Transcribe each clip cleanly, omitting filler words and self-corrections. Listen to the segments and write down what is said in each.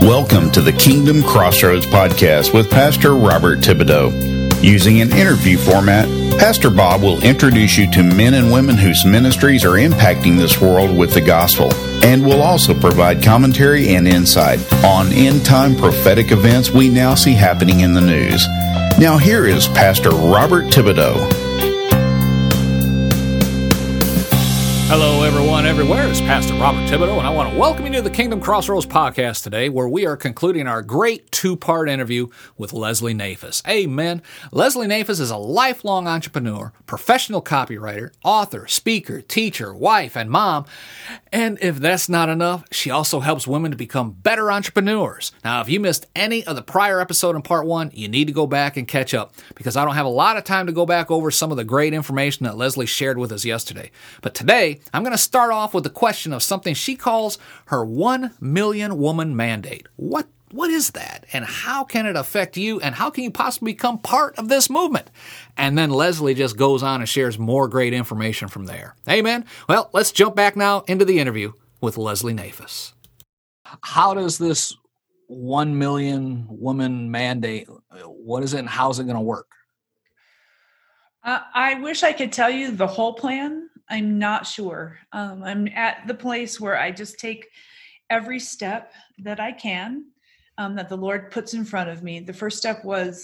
Welcome to the Kingdom Crossroads podcast with Pastor Robert Thibodeau. Using an interview format, Pastor Bob will introduce you to men and women whose ministries are impacting this world with the gospel, and will also provide commentary and insight on end-time prophetic events we now see happening in the news. Now here is Pastor Robert Thibodeau. Hello, everyone, everywhere. It's Pastor Robert Thibodeau, and I want to welcome you to the Kingdom Crossroads podcast today, where we are concluding our great two-part interview with Leslie Nafis. Amen. Leslie Nafis is a lifelong entrepreneur, professional copywriter, author, speaker, teacher, wife, and mom. And if that's not enough, she also helps women to become better entrepreneurs. Now, if you missed any of the prior episode in part one, you need to go back and catch up, because I don't have a lot of time to go back over some of the great information that Leslie shared with us yesterday. But today, I'm going to start off with the question of something she calls her 1 million woman mandate. What is that? And how can it affect you? And how can you possibly become part of this movement? And then Leslie just goes on and shares more great information from there. Amen. Well, let's jump back now into the interview with Leslie Nafis. How does this 1 million woman mandate, what is it and how's it going to work? I wish I could tell you the whole plan. I'm not sure. I'm at the place where I just take every step that I can, that the Lord puts in front of me. The first step was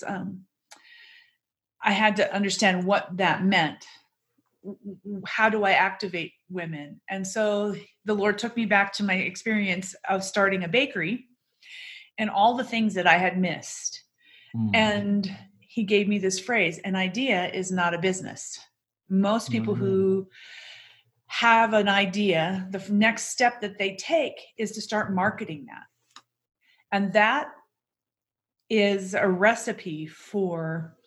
I had to understand what that meant. How do I activate women? And so the Lord took me back to my experience of starting a bakery and all the things that I had missed. And he gave me this phrase: an idea is not a business. Most people who have an idea, the next step that they take is to start marketing that. And that is a recipe for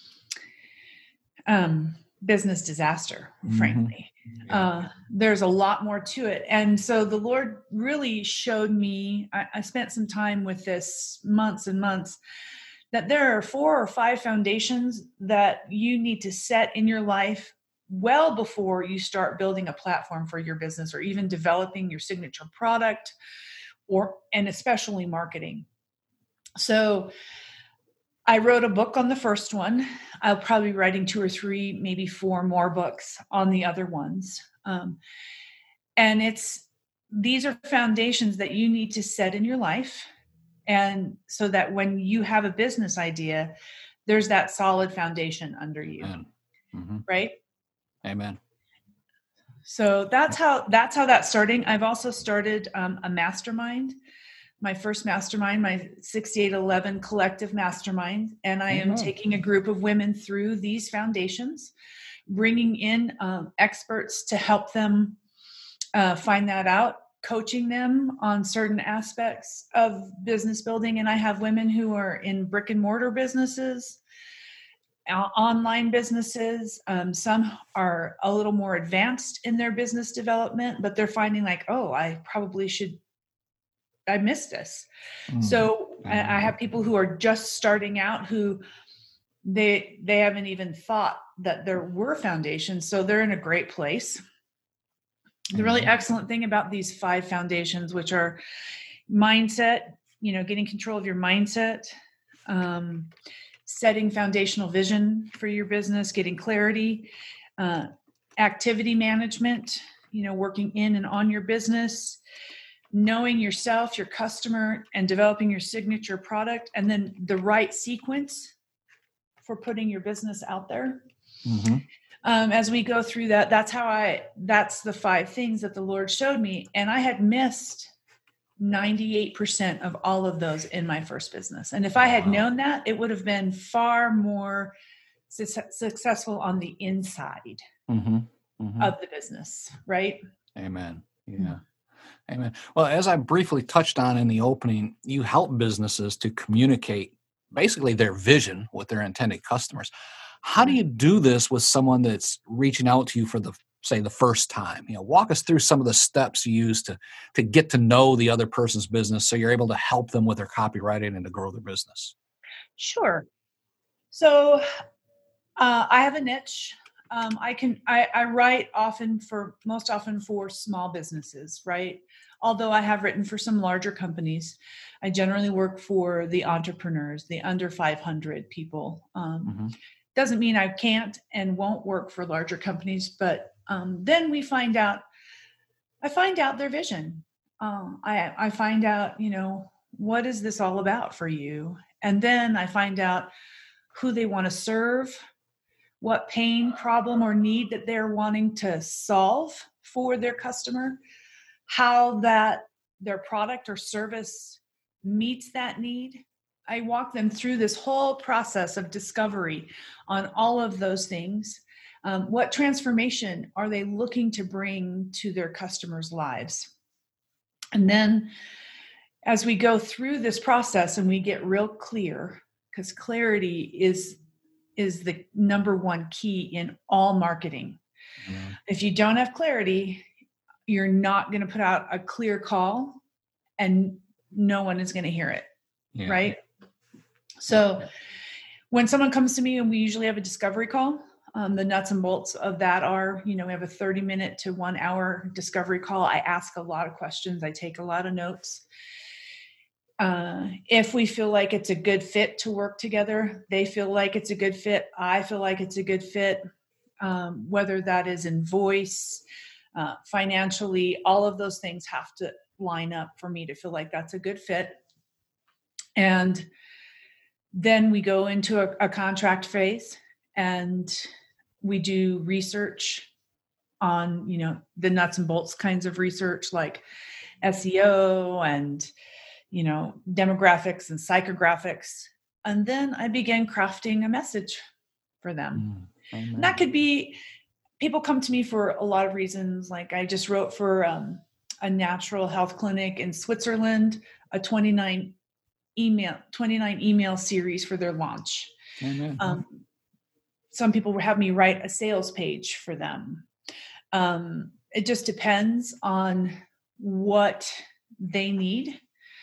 business disaster, frankly. There's a lot more to it. And so the Lord really showed me, I spent some time with this, months and months, that there are 4 or 5 foundations that you need to set in your life well before you start building a platform for your business, or even developing your signature product, and especially marketing. So I wrote a book on the first one. I'll probably be writing 2 or 3, maybe 4 more books on the other ones. And these are foundations that you need to set in your life. And so that when you have a business idea, there's that solid foundation under you, right? Amen. So that's how that's starting. I've also started a mastermind, my first mastermind, my 6811 collective mastermind. And I am taking a group of women through these foundations, bringing in experts to help them find that out, coaching them on certain aspects of business building. And I have women who are in brick and mortar businesses, online businesses. Some are a little more advanced in their business development, but they're finding like, oh, I missed this. So I have people who are just starting out who they haven't even thought that there were foundations. So they're in a great place. The really excellent thing about these 5 foundations, which are mindset, getting control of your mindset, setting foundational vision for your business, getting clarity, activity management, working in and on your business, knowing yourself, your customer, and developing your signature product, and then the right sequence for putting your business out there. As we go through that, that's the 5 things that the Lord showed me. And I had missed 98% of all of those in my first business. And if I had known that, it would have been far more successful on the inside of the business, right? Amen. Yeah. Amen. Well, as I briefly touched on in the opening, you help businesses to communicate basically their vision with their intended customers. How do you do this with someone that's reaching out to you for the first time? Walk us through some of the steps you use to get to know the other person's business, so you're able to help them with their copywriting and to grow their business. Sure. So I have a niche. I write most often for small businesses, right? although I have written for some larger companies, I generally work for the entrepreneurs, the under 500 people. Doesn't mean I can't and won't work for larger companies, but then I find out their vision. I find out, what is this all about for you? And then I find out who they want to serve, what pain, problem, or need that they're wanting to solve for their customer, how that their product or service meets that need. I walk them through this whole process of discovery on all of those things. What transformation are they looking to bring to their customers' lives? And then as we go through this process and we get real clear, because clarity is the number one key in all marketing. Mm-hmm. If you don't have clarity, you're not going to put out a clear call and no one is going to hear it. Yeah. Right? So when someone comes to me, and we usually have a discovery call, the nuts and bolts of that are, we have a 30-minute to 1 hour discovery call. I ask a lot of questions. I take a lot of notes. If we feel like it's a good fit to work together, they feel like it's a good fit. I feel like it's a good fit, whether that is in voice, financially, all of those things have to line up for me to feel like that's a good fit. And then we go into a contract phase and we do research on, the nuts and bolts kinds of research like SEO and, demographics and psychographics. And then I began crafting a message for them. Mm-hmm. And that could be, people come to me for a lot of reasons. Like I just wrote for a natural health clinic in Switzerland, a 29 email series for their launch. Mm-hmm. Some people have me write a sales page for them. It just depends on what they need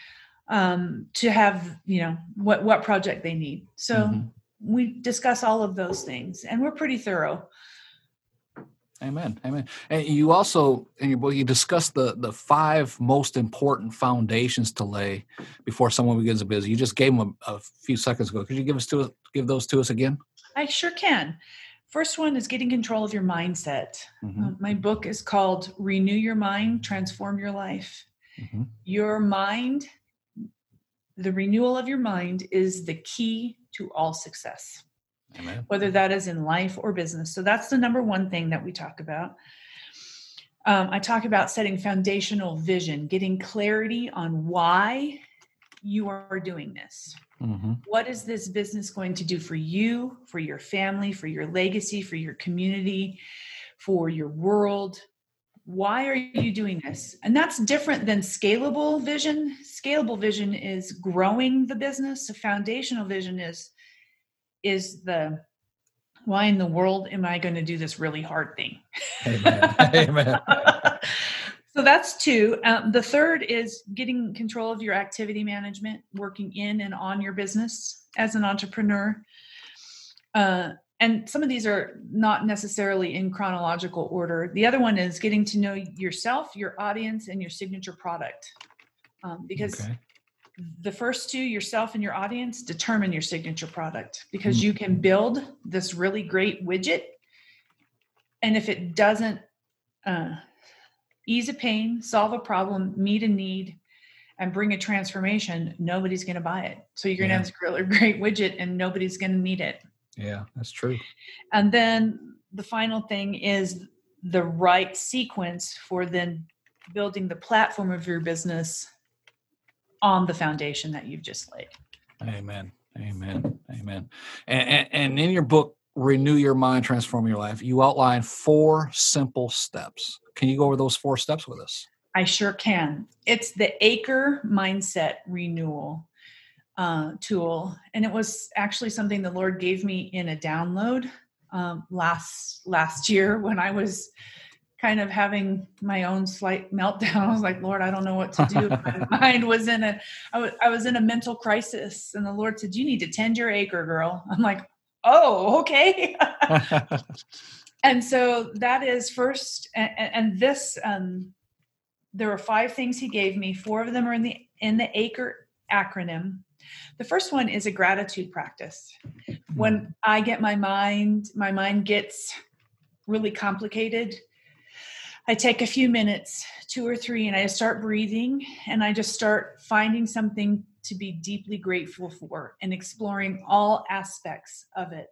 to have, what project they need. So we discuss all of those things and we're pretty thorough. Amen. And you also, in your book, you discuss the 5 most important foundations to lay before someone begins a business. You just gave them a few seconds ago. Could you give those to us again? I sure can. First one is getting control of your mindset. My book is called Renew Your Mind, Transform Your Life. Your mind, the renewal of your mind is the key to all success. Amen. Whether that is in life or business. So that's the number one thing that we talk about. I talk about setting foundational vision, getting clarity on why you are doing this. What is this business going to do for you, for your family, for your legacy, for your community, for your world? Why are you doing this? And that's different than scalable vision. Scalable vision is growing the business. A foundational vision is the why in the world am I going to do this really hard thing? Amen. So that's 2. The third is getting control of your activity management, working in and on your business as an entrepreneur. And some of these are not necessarily in chronological order. The other one is getting to know yourself, your audience, and your signature product. Because the first 2, yourself and your audience, determine your signature product, because you can build this really great widget. And if it doesn't ease a pain, solve a problem, meet a need, and bring a transformation, nobody's going to buy it. So you're going to have this really great widget and nobody's going to need it. Yeah, that's true. And then the final thing is the right sequence for then building the platform of your business on the foundation that you've just laid. Amen. And in your book, Renew Your Mind, Transform Your Life, you outline 4 simple steps. Can you go over those 4 steps with us? I sure can. It's the Acre Mindset Renewal tool. And it was actually something the Lord gave me in a download last year when I was kind of having my own slight meltdown. I was like, Lord, I don't know what to do. My mind was I was in a mental crisis. And the Lord said, you need to tend your acre, girl. I'm like, oh, okay. And so that is first, and this there were 5 things he gave me. 4 of them are in the ACRE acronym. The first one is a gratitude practice. When I get my mind gets really complicated, I take a few minutes, 2 or 3, and I start breathing, and I just start finding something to be deeply grateful for and exploring all aspects of it.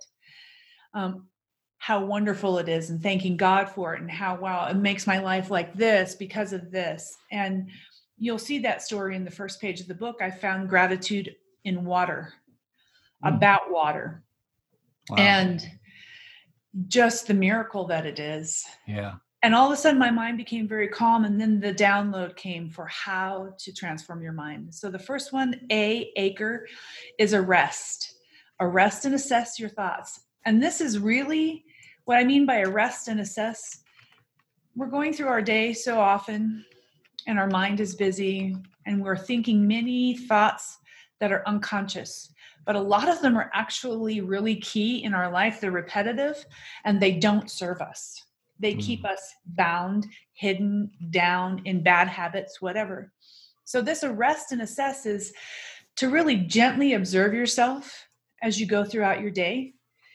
How wonderful it is, and thanking God for it, and how, wow, it makes my life like this because of this. And you'll see that story in the first page of the book. I found gratitude in water, about water. Wow. And just the miracle that it is. Yeah. And all of a sudden my mind became very calm, and then the download came for how to transform your mind. So the first one, ACRE, is arrest and assess your thoughts. And this is really what I mean by arrest and assess. We're going through our day so often, and our mind is busy, and we're thinking many thoughts that are unconscious. But a lot of them are actually really key in our life. They're repetitive, and they don't serve us. They keep us bound, hidden, down in bad habits, whatever. So this arrest and assess is to really gently observe yourself as you go throughout your day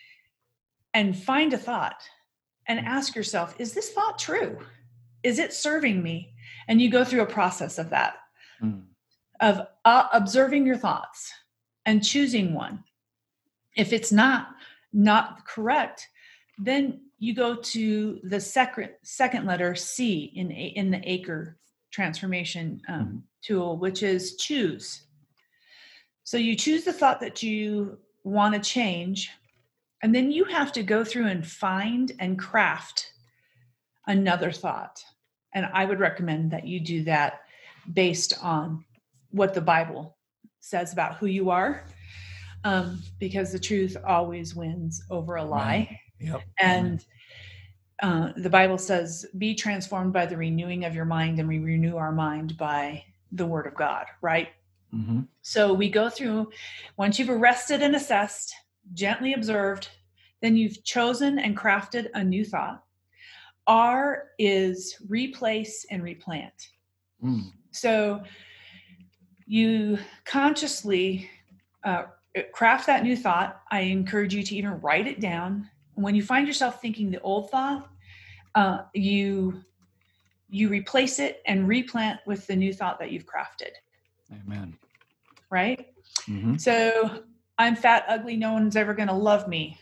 and find a thought and ask yourself, is this thought true? Is it serving me? And you go through a process of that, of observing your thoughts and choosing one. If it's not correct, then you go to the second letter, C, in the ACRE transformation tool, which is choose. So you choose the thought that you want to change, and then you have to go through and find and craft another thought. And I would recommend that you do that based on what the Bible says about who you are, because the truth always wins over a lie. Yep. And the Bible says, be transformed by the renewing of your mind, and we renew our mind by the word of God, right? Mm-hmm. So we go through, once you've arrested and assessed, gently observed, then you've chosen and crafted a new thought. R is replace and replant. So you consciously craft that new thought. I encourage you to even write it down. When you find yourself thinking the old thought, you replace it and replant with the new thought that you've crafted. Amen. Right? Mm-hmm. So I'm fat, ugly, no one's ever going to love me.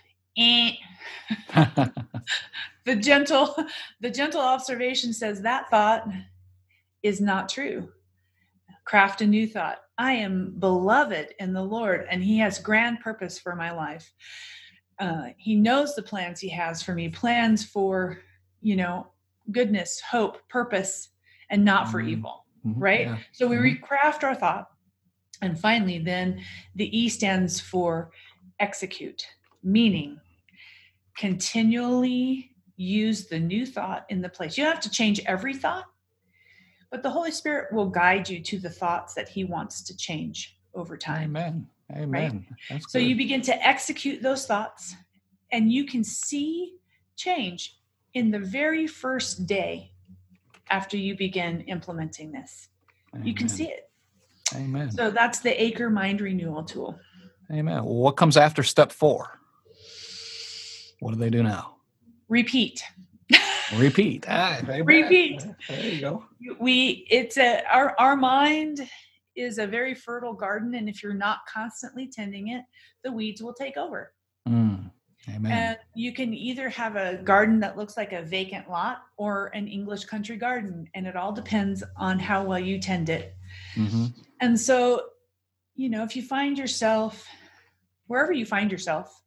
The gentle observation says that thought is not true. Craft a new thought. I am beloved in the Lord, and he has grand purpose for my life. He knows the plans he has for me, plans for, goodness, hope, purpose, and not for evil, right? Yeah. So we recraft our thought. And finally, then the E stands for execute, meaning continually use the new thought in the place. You don't have to change every thought, but the Holy Spirit will guide you to the thoughts that he wants to change over time. Amen. Right? That's so good. you begin to execute those thoughts, and you can see change in the very first day after you begin implementing this. Amen. You can see it. Amen. So that's the ACRE mind renewal tool. Amen. Well, what comes after step 4? What do they do now? Repeat. Repeat. Repeat. There you go. Our mind is a very fertile garden, and if you're not constantly tending it, the weeds will take over. Amen. And you can either have a garden that looks like a vacant lot or an English country garden, and it all depends on how well you tend it. Mm-hmm. And so, if you find yourself, wherever you find yourself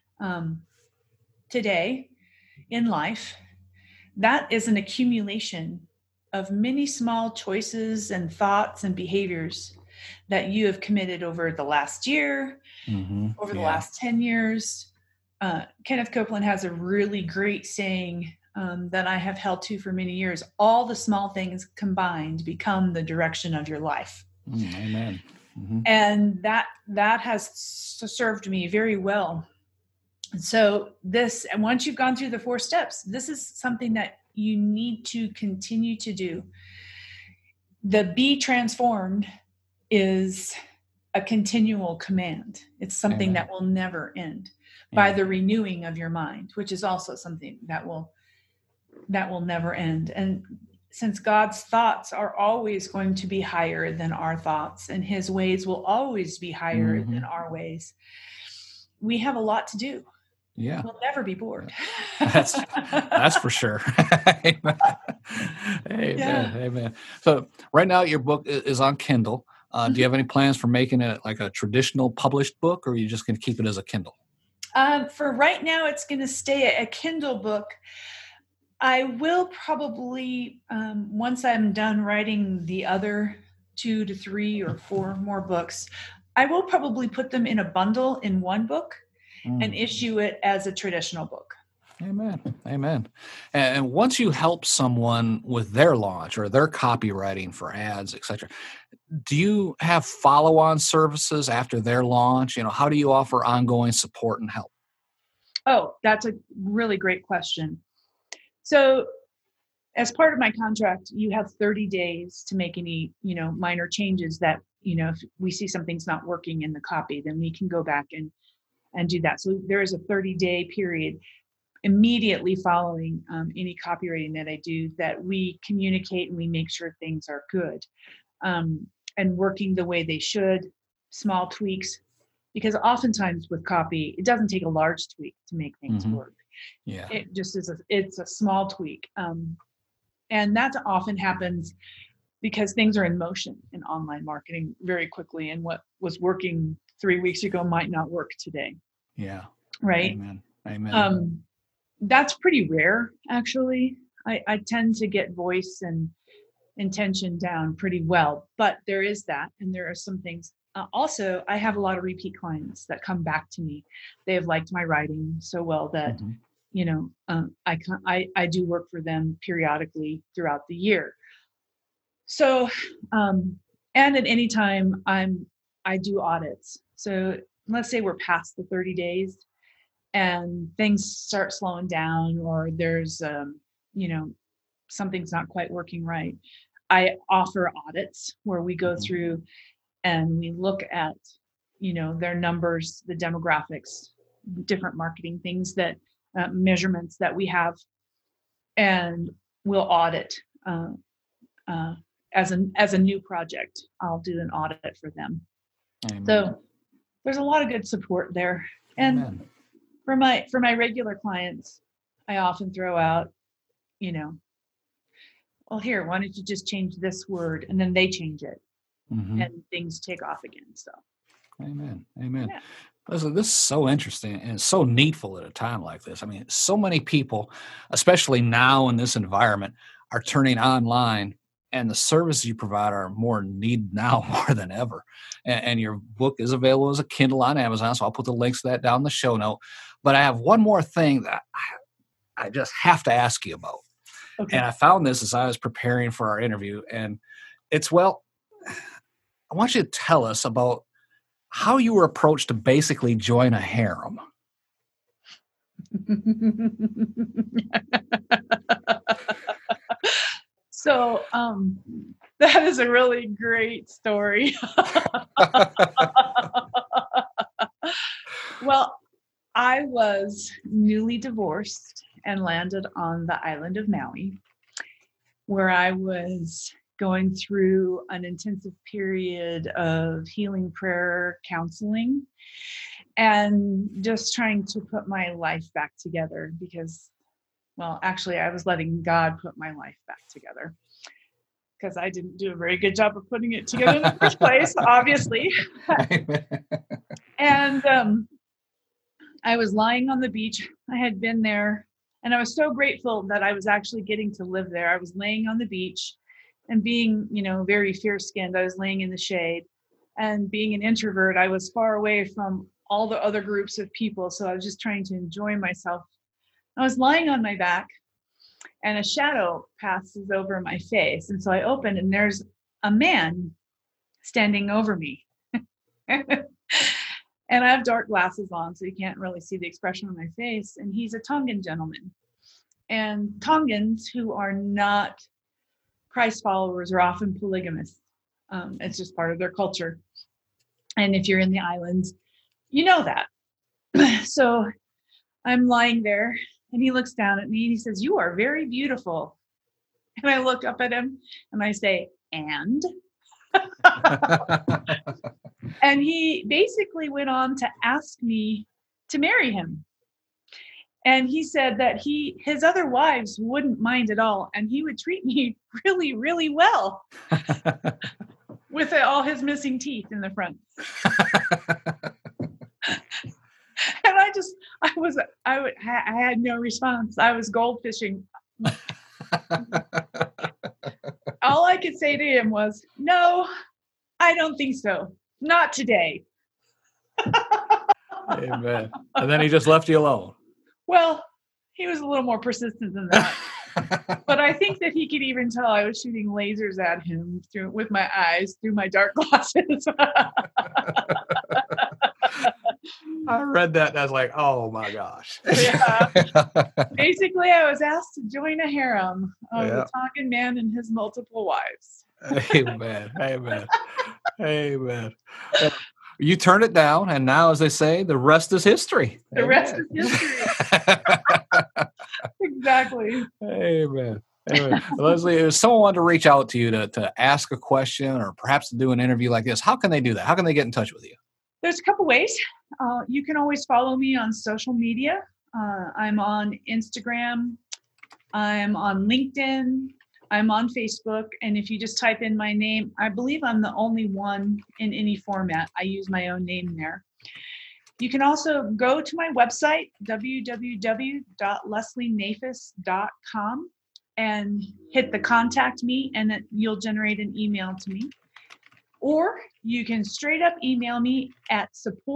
today in life, that is an accumulation of many small choices and thoughts and behaviors that you have committed over the last year, over the last 10 years. Kenneth Copeland has a really great saying that I have held to for many years. All the small things combined become the direction of your life. Amen. Mm-hmm. And that has served me very well. So and once you've gone through the 4 steps, this is something that you need to continue to do. the be transformed is a continual command. It's something Amen. that will never end by the renewing of your mind, which is also something that will never end. And since God's thoughts are always going to be higher than our thoughts, and his ways will always be higher than our ways, we have a lot to do. Yeah. We'll never be bored. That's for sure. Amen. Amen. Yeah. Amen. So right now your book is on Kindle. Do you have any plans for making it like a traditional published book, or are you just going to keep it as a Kindle? For right now, it's going to stay a Kindle book. I will probably, once I'm done writing the other 2 to 3 or 4 more books, I will probably put them in a bundle in one book and issue it as a traditional book. Amen. Amen. And once you help someone with their launch or their copywriting for ads, etc., do you have follow-on services after their launch? How do you offer ongoing support and help? Oh, that's a really great question. So as part of my contract, you have 30 days to make any, minor changes that, if we see something's not working in the copy, then we can go back and do that. So there is a 30-day period immediately following any copywriting that I do that we communicate and we make sure things are good and working the way they should, small tweaks, because oftentimes with copy, it doesn't take a large tweak to make things work. Yeah. It just is it's a small tweak. And that often happens because things are in motion in online marketing very quickly. And what was working 3 weeks ago might not work today. Yeah. Right. Amen. That's pretty rare, actually. I tend to get voice and intention down pretty well, but there is that. And there are some things. Also, I have a lot of repeat clients that come back to me. They have liked my writing so well that, I do work for them periodically throughout the year. So, and at any time I do audits. So let's say we're past the 30 days and things start slowing down, or there's, something's not quite working right. I offer audits where we go through and we look at, their numbers, the demographics, different marketing things that measurements that we have, and we'll audit as a new project. I'll do an audit for them. Amen. So there's a lot of good support there. And Amen. for my regular clients, I often throw out, well, here, why don't you just change this word? And then they change it. And things take off again. So, Amen. Yeah. Listen, this is so interesting and so needful at a time like this. I mean, so many people, especially now in this environment, are turning online, and the services you provide are more needed now more than ever. And your book is available as a Kindle on Amazon, so I'll put the links to that down in the show note. But I have one more thing that I just have to ask you about. Okay. And I found this as I was preparing for our interview, and it's, I want you to tell us about how you were approached to basically join a harem. So that is a really great story. Well, I was newly divorced and landed on the island of Maui, where I was going through an intensive period of healing prayer counseling and just trying to put my life back together because, actually I was letting God put my life back together because I didn't do a very good job of putting it together in the first place, obviously. And I was lying on the beach. I had been there and I was so grateful that I was actually getting to live there. I was laying on the beach and being, very fair-skinned. I was laying in the shade, and being an introvert, I was far away from all the other groups of people. So I was just trying to enjoy myself. I was lying on my back and a shadow passes over my face. And so I opened and there's a man standing over me. And I have dark glasses on, so you can't really see the expression on my face. And he's a Tongan gentleman. And Tongans who are not Christ followers are often polygamous. It's just part of their culture. And if you're in the islands, you know that. So I'm lying there and he looks down at me and he says, "You are very beautiful." And I look up at him and I say, "And?" And he basically went on to ask me to marry him. And he said that his other wives wouldn't mind at all. And he would treat me really, really well with all his missing teeth in the front. And I had no response. I was goldfishing. All I could say to him was, "No, I don't think so. Not today." Amen. And then he just left you alone. Well, he was a little more persistent than that. But I think that he could even tell I was shooting lasers at him with my eyes through my dark glasses. I read that and I was like, oh my gosh. Yeah. Basically, I was asked to join a harem of the talking man and his multiple wives. Amen. Amen. Amen. You turned it down, and now, as they say, the rest is history. The rest is history. Exactly. Amen. Amen. Leslie, if someone wanted to reach out to you to ask a question or perhaps to do an interview like this, how can they do that? How can they get in touch with you? There's a couple ways. You can always follow me on social media. I'm on Instagram. I'm on LinkedIn. I'm on Facebook. And if you just type in my name, I believe I'm the only one in any format. I use my own name there. You can also go to my website, www.leslienafis.com, and hit the contact me, and you'll generate an email to me. Or you can straight up email me at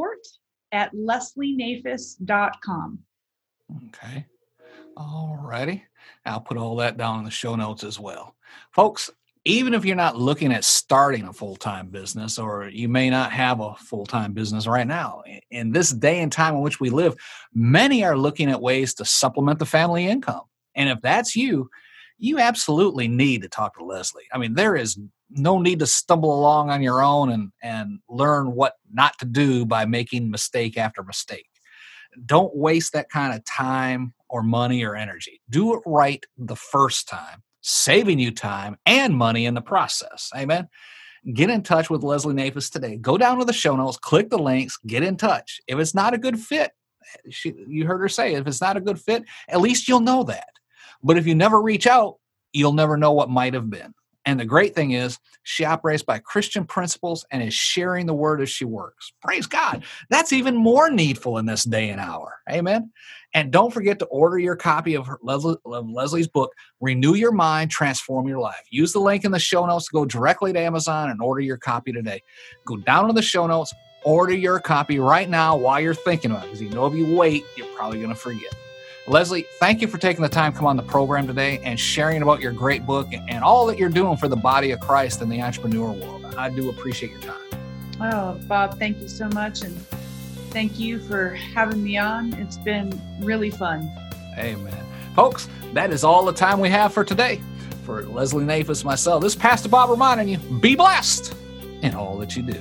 support@leslienafis.com. Okay. All righty. I'll put all that down in the show notes as well. Folks, even if you're not looking at starting a full-time business, or you may not have a full-time business right now, in this day and time in which we live, many are looking at ways to supplement the family income. And if that's you, you absolutely need to talk to Leslie. I mean, there is no need to stumble along on your own and learn what not to do by making mistake after mistake. Don't waste that kind of time or money or energy. Do it right the first time, saving you time and money in the process. Amen. Get in touch with Leslie Nafis today. Go down to the show notes, click the links, get in touch. If it's not a good fit, you heard her say, if it's not a good fit, at least you'll know that. But if you never reach out, you'll never know what might have been. And the great thing is she operates by Christian principles and is sharing the word as she works. Praise God. That's even more needful in this day and hour. Amen. And don't forget to order your copy of Leslie's book, Renew Your Mind, Transform Your Life. Use the link in the show notes to go directly to Amazon and order your copy today. Go down to the show notes, order your copy right now while you're thinking about it, because you know if you wait, you're probably going to forget. Leslie, thank you for taking the time to come on the program today and sharing about your great book and all that you're doing for the body of Christ and the entrepreneur world. I do appreciate your time. Oh, Bob, thank you so much. And thank you for having me on. It's been really fun. Amen. Folks, that is all the time we have for today. For Leslie Nafis, myself, this is Pastor Bob reminding you, be blessed in all that you do.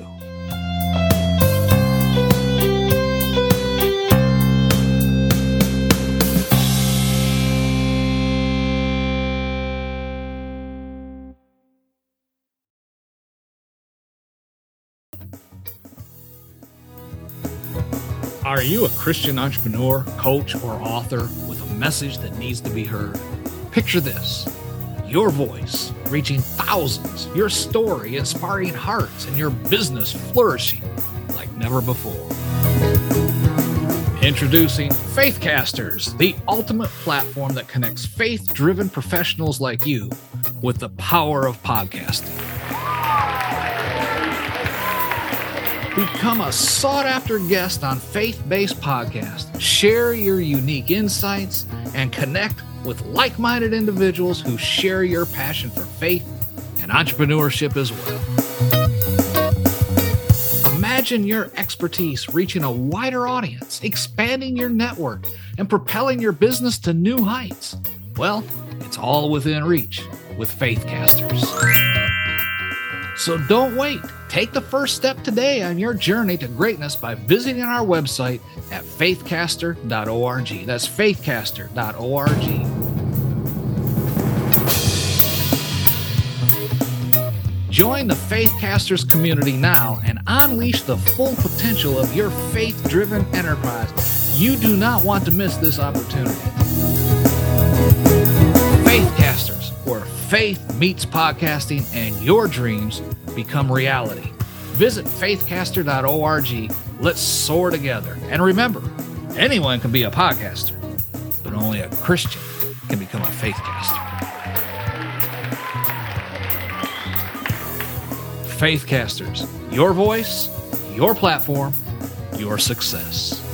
Are you a Christian entrepreneur, coach, or author with a message that needs to be heard? Picture this: your voice reaching thousands, your story inspiring hearts, and your business flourishing like never before. Introducing Faithcasters, the ultimate platform that connects faith-driven professionals like you with the power of podcasting. Become a sought-after guest on faith-based podcasts. Share your unique insights and connect with like-minded individuals who share your passion for faith and entrepreneurship as well. Imagine your expertise reaching a wider audience, expanding your network, and propelling your business to new heights. Well, it's all within reach. with Faithcasters. So don't wait. Take the first step today on your journey to greatness by visiting our website at faithcaster.org. That's faithcaster.org. Join the Faithcasters community now and unleash the full potential of your faith-driven enterprise. You do not want to miss this opportunity. Faithcasters, where faith meets podcasting and your dreams become reality. Visit faithcaster.org. Let's soar together. And remember, anyone can be a podcaster, but only a Christian can become a faithcaster. Faithcasters, your voice, your platform, your success.